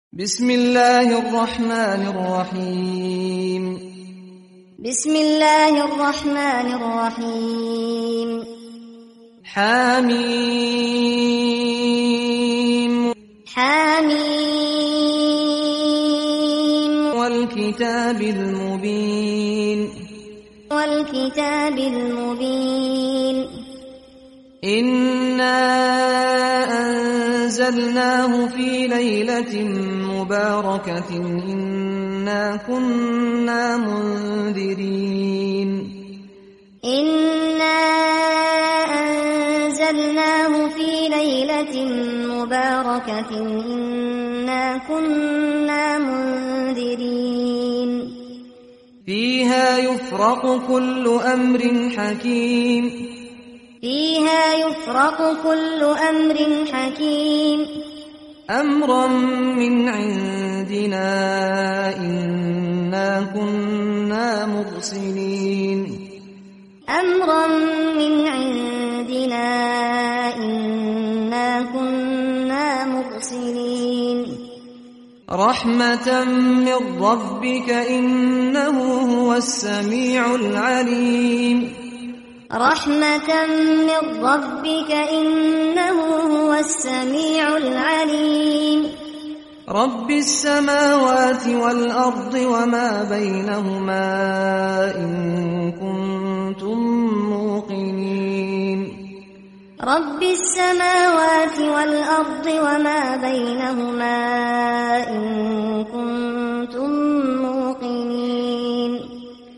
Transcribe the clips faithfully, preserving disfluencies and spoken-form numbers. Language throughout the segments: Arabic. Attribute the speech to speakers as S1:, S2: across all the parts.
S1: بسم الله الرحمن الرحيم
S2: بسم الله الرحمن الرحيم
S1: حميم
S2: حميم
S1: والكتاب المبين
S2: والكتاب المبين
S1: إنا أنزلناه في ليلة مباركة إنا كنا منذرين
S2: إنا أنزلناه في ليلة مباركة إنا كنا منذرين
S1: فيها يفرق كل أمر حكيم
S2: فيها يفرق كل أمر حكيم
S1: أمرا من عندنا إنا كنا مرسلين
S2: أمرا من عندنا إنا كنا مرسلين
S1: رحمة من ربك إنه هو السميع العليم
S2: رحمة من ربك إنه هو السميع العليم
S1: رب السماوات والأرض وما بينهما إن كنتم موقنين
S2: رب السماوات والأرض وما بينهما إن كنتم موقنين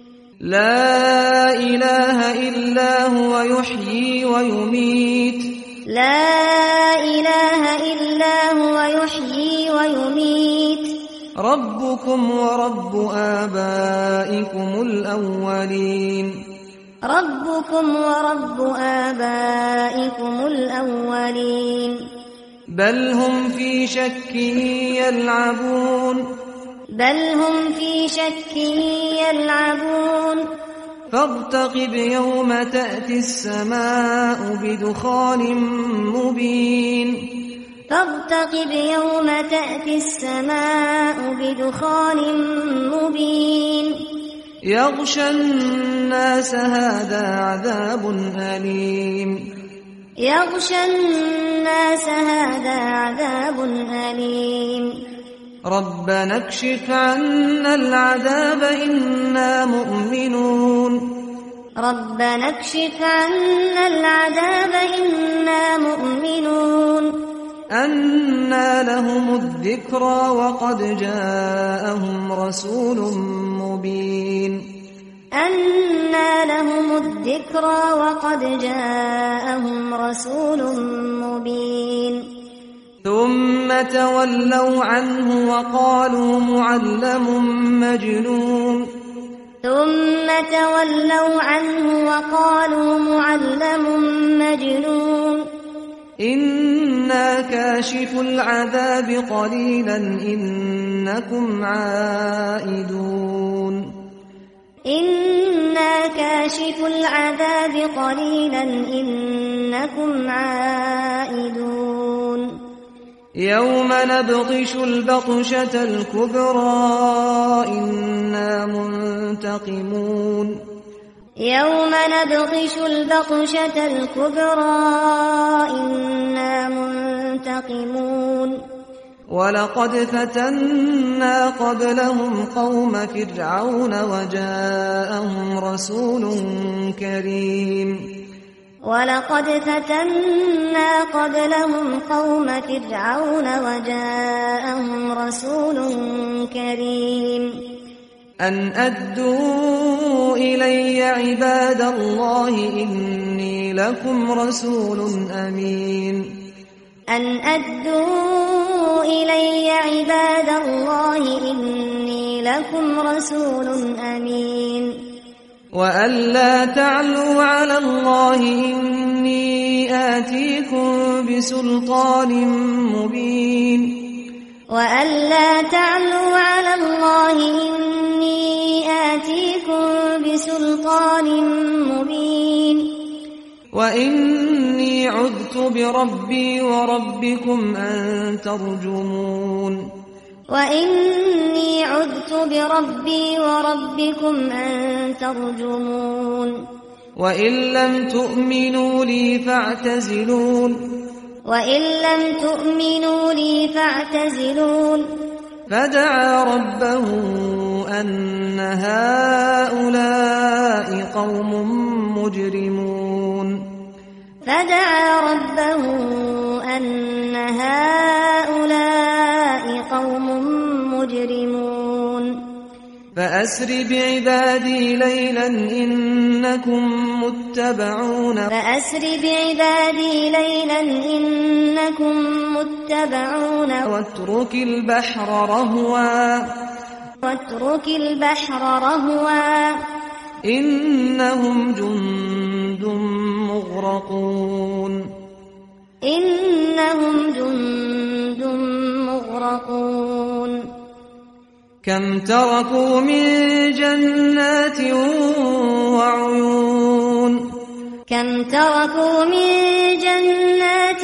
S1: لا إله إلا هو يحيي ويميت
S2: لا إله إلا هو يحيي ويميت
S1: ربكم ورب آبائكم الأولين
S2: ربكم ورب آبائكم الأولين بل
S1: هم في شك يلعبون
S2: بل هم في شك يلعبون
S1: فارتقب يوم تأتي السماء بدخان مبين
S2: فارتقب يوم تأتي السماء بدخان مبين
S1: يغشى الناس هذا عذاب أليم
S2: يغشى الناس هذا عذاب أليم
S1: ربنا اكشف عنا العذاب إنا مؤمنون
S2: ربنا اكشف عنا العذاب إنا مؤمنون
S1: أنى لهم الذكرى وقد جاءهم رسول مبين
S2: أنى لهم الذكرى وقد جاءهم رسول مبين
S1: ثم تولوا عنه وقالوا معلم مجنون
S2: ثم تولوا عنه وقالوا معلم مجنون
S1: إنا كاشف العذاب قليلا إنكم عائدون
S2: إنا كاشف العذاب قليلا إنكم عائدون
S1: يوم نبطش البطشة الكبرى إنا منتقمون
S2: يوم نبطش البطشة الكبرى إنا منتقمون
S1: ولقد فتنا قبلهم قوم فرعون وجاءهم رسول كريم
S2: ولقد فتنا قبلهم قوم فرعون وجاءهم رسول كريم
S1: أن أدوا إلي عباد الله إني لكم رسول أمين
S2: أن أدوا إلي عباد الله إني لكم رسول أمين
S1: وأن لا تعلوا على الله إني آتيكم بسلطان مبين
S2: وأن لا تعلوا على الله إني آتيكم بسلطان مبين
S1: وإني عذت بربي وربكم أن ترجمون
S2: وإني عذت بربي وربكم أن ترجمون
S1: وإن لم تؤمنوا لي فاعتزلون
S2: وإن لم تؤمنوا لي فاعتزلون
S1: فدعا ربه أن هؤلاء قوم مجرمون
S2: فدعا ربه أن هؤلاء قوم مجرمون
S1: فأسر بعبادي ليلا إنكم متبعون
S2: فأسر بعبادي ليلا إنكم متبعون
S1: واترك البحر رهوا
S2: واترك البحر رهوا
S1: إنهم جند مغرقون
S2: إنهم جند مغرقون
S1: كم تركوا من جنات وعيون
S2: كم تركوا من جنات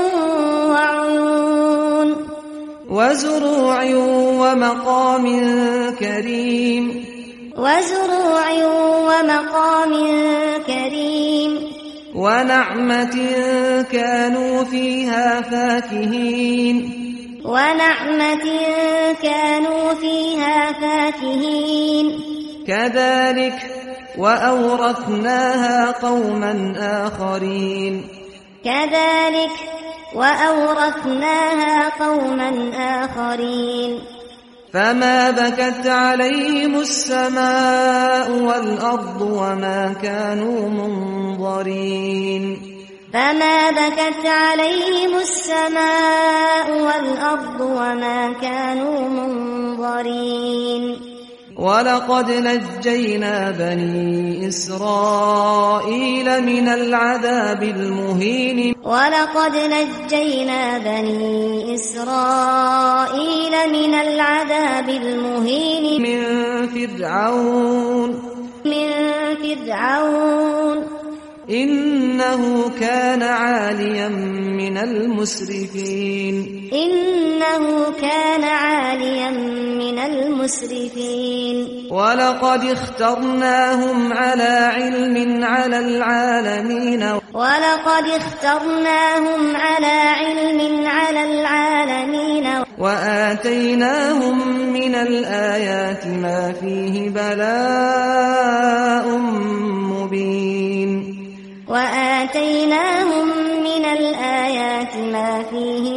S2: وعيون
S1: وزروع ومقام كريم
S2: وزروع ومقام كريم
S1: ونعمة كانوا فيها فاكهين
S2: ونعمة كانوا فيها فاكهين
S1: كذلك وأورثناها قوما آخرين
S2: كذلك وأورثناها قوما آخرين
S1: فما بكت عليهم السماء والأرض وما كانوا منظرين
S2: فما بكت عليهم السماء والأرض وما كانوا منظرين
S1: ولقد نجينا بني إسرائيل من العذاب المهين
S2: ولقد نجينا بني إسرائيل من العذاب المهين
S1: من فرعون
S2: من فرعون
S1: إنه كان عاليا من المسرفين
S2: إنه كان عاليا من المسرفين
S1: ولقد اخترناهم على علم على العالمين
S2: ولقد اخترناهم على علم على العالمين
S1: وآتيناهم من الآيات ما فيه بلاء مبين
S2: وآتيناهم من الآيات ما فيه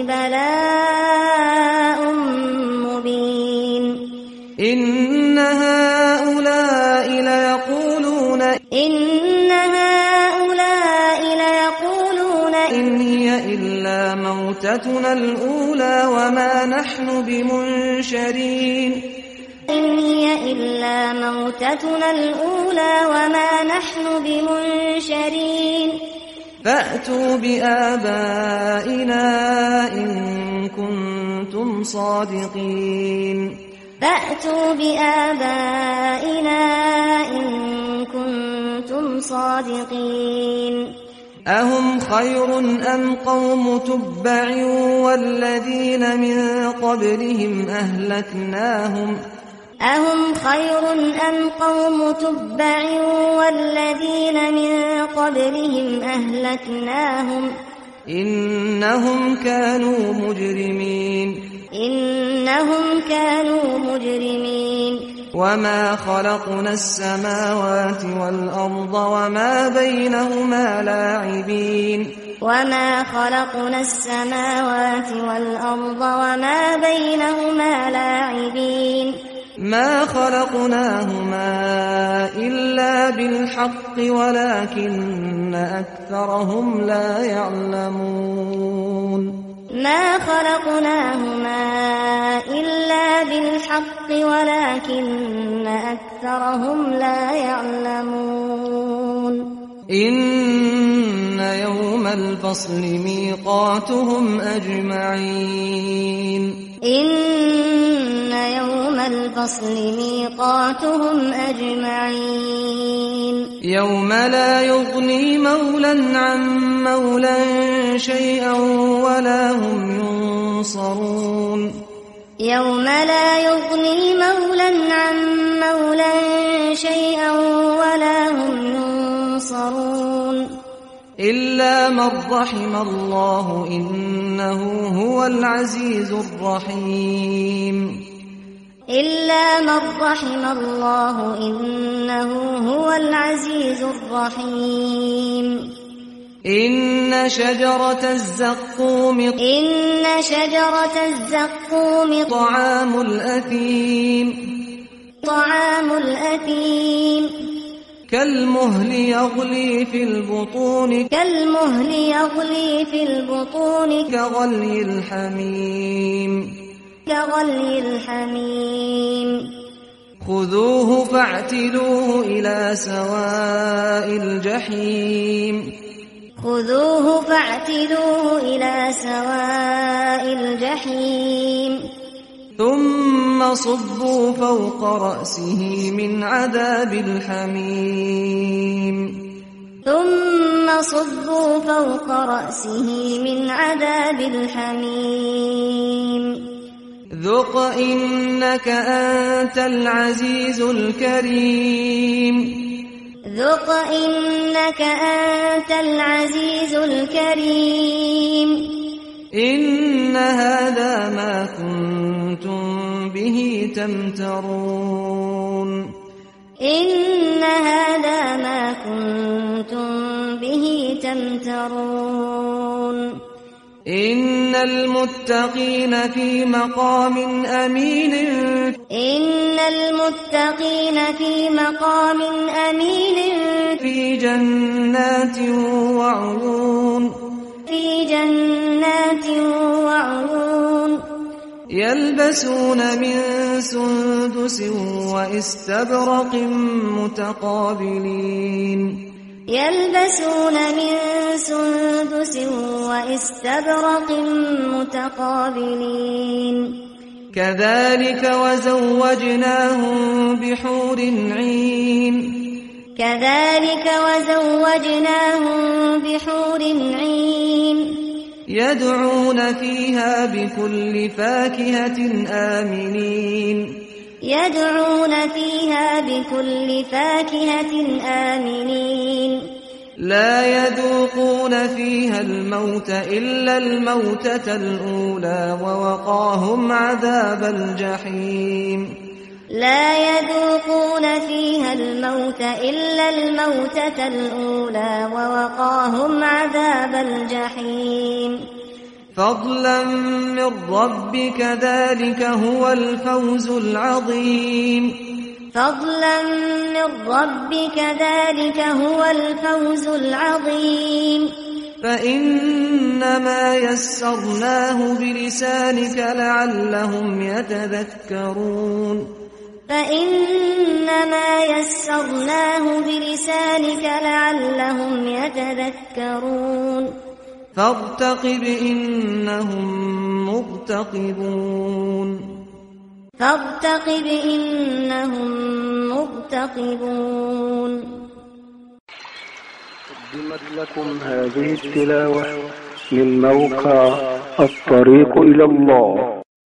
S2: بلاء مبين
S1: إن هؤلاء ليقولون
S2: إن هؤلاء ليقولون
S1: إن هي إلا موتتنا الأولى وما نحن بمنشرين
S2: إن هي إلا موتتنا الأولى وما نحن بمنشرين
S1: فأتوا بآبائنا إن كنتم صادقين
S2: فأتوا بآبائنا إن كنتم صادقين
S1: أهم خير أم قوم تبع والذين من قبلهم أهلكناهم
S2: أهم خير أم قوم تبع والذين من قبلهم أهلكناهم
S1: إنهم كانوا مجرمين
S2: إنهم كانوا مجرمين
S1: وما خلقنا السماوات والأرض وما بينهما لاعبين
S2: وما خلقنا السماوات والأرض وما بينهما لاعبين
S1: ما خلقناهما إلا بالحق ولكن أكثرهم لا يعلمون
S2: ما خلقناهما إلا بالحق ولكن أكثرهم لا يعلمون
S1: إن يوم الفصل ميقاتهم أجمعين
S2: إن يوم الفصل ميقاتهم أجمعين
S1: يوم لا يغني مولا عن مولا شيئا ولا هم ينصرون
S2: يوم لا يغني مولا عن مولا شيئا ولا هم ينصرون
S1: إلا من رحم الله إنه هو العزيز الرحيم
S2: إلا من رحم الله إنه هو العزيز الرحيم
S1: إن شجرة الزقوم
S2: إن شجرة الزقوم
S1: طعام الأثيم
S2: طعام الأثيم
S1: كالمهل يغلي في البطون
S2: كالمهل يغلي في البطون
S1: كغلي الحميم
S2: كغلي الحميم
S1: خذوه فاعتلوه إلى سواء الجحيم
S2: خذوه فاعتلوه إلى سواء الجحيم
S1: ثم صبوا فوق رأسه من عذاب الحميم
S2: ثم صبوا فوق رأسه من عذاب الحميم
S1: ذق إنك أنت العزيز الكريم
S2: ذق إنك أنت العزيز الكريم
S1: إن هذا ما كنتم به تمترون
S2: إن هذا ما كنتم به تمترون
S1: إن المتقين في مقام أمين
S2: إن المتقين في مقام أمين
S1: في جنات وعيون
S2: في جنات وعيون
S1: يلبسون من سندس وإستبرق متقابلين
S2: يلبسون من سندس وإستبرق متقابلين
S1: كذلك وزوجناهم بحور عين
S2: كذلك وزوجناهم بحور عين
S1: يدعون فيها بكل فاكهة آمنين
S2: يدعون فيها بكل فاكهة آمنين
S1: لا يذوقون فيها الموت إلا الموتة الأولى ووقاهم عذاب الجحيم
S2: لا يذوقون فيها الموت إلا الموتة الأولى ووقاهم عذاب الجحيم
S1: فضلا من ربك ذلك هو الفوز العظيم
S2: فضلا من ربك ذلك هو الفوز العظيم
S1: فإنما يسرناه بلسانك لعلهم يتذكرون
S2: فإنما يسرناه بلسانك لعلهم يتذكرون
S1: فارتقب إنهم مرتقبون
S2: فارتقب إنهم مرتقبون.
S3: قدمت لكم هذه التلاوة من موقع الطريق إلى الله.